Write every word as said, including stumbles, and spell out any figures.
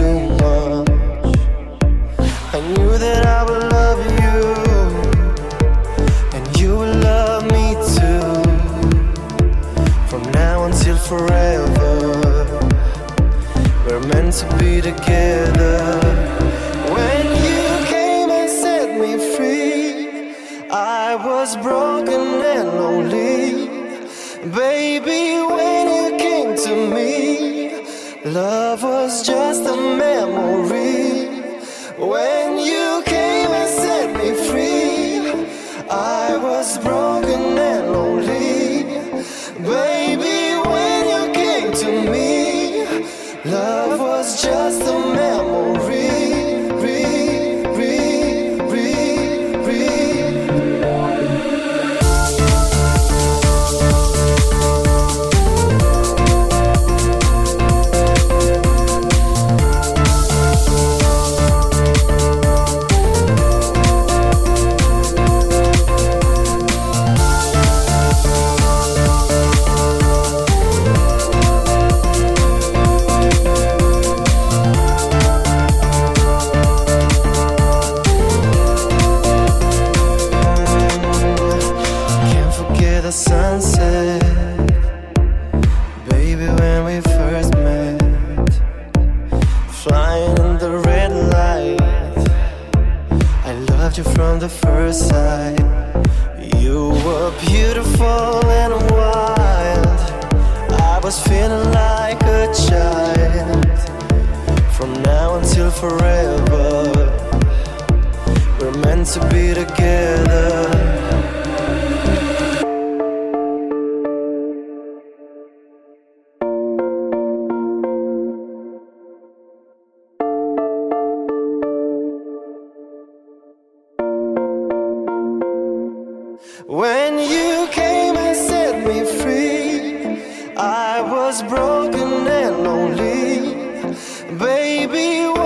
too much. I knew that I would love you, and you would love me too. From now until forever, we're meant to be together. When you came and set me free, I was broken and lonely. Baby, when you came to me, love was just a memory. When you came and set me free, I was broken and lonely. Baby, when you came to me, love was just a memory. Re, re, re, re. The sunset, baby, when we first met, flying in the red light. I loved you from the first sight. You were beautiful and wild. I was feeling like a child. From now until forever, we're meant to be together. When you came and set me free, I was broken and lonely. Baby,